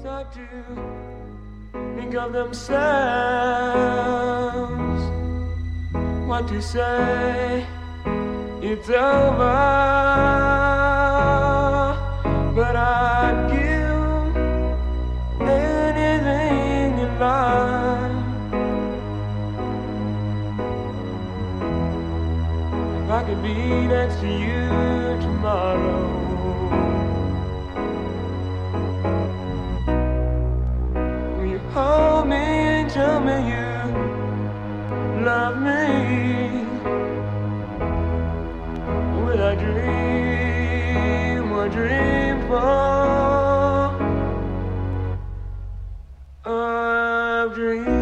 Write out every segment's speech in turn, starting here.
start to think of themselves, what to say, it's over. But I'd give anything in life if I could be next to you tomorrow. Will you hold me and tell me you love me? Will I dream or dream for a dream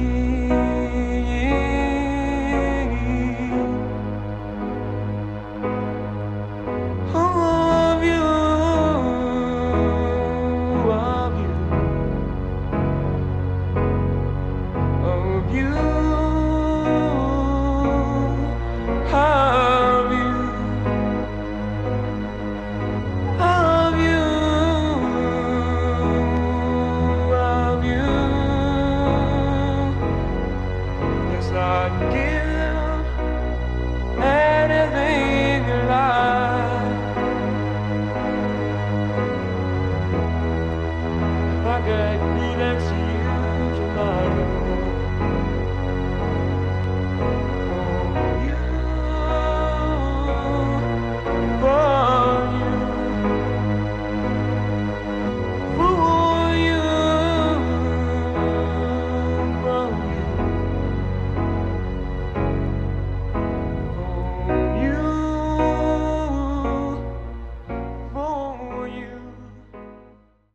of you, of you, of you, of you. Of you, of you. Yes, I'd give anything alive if I could be next to you.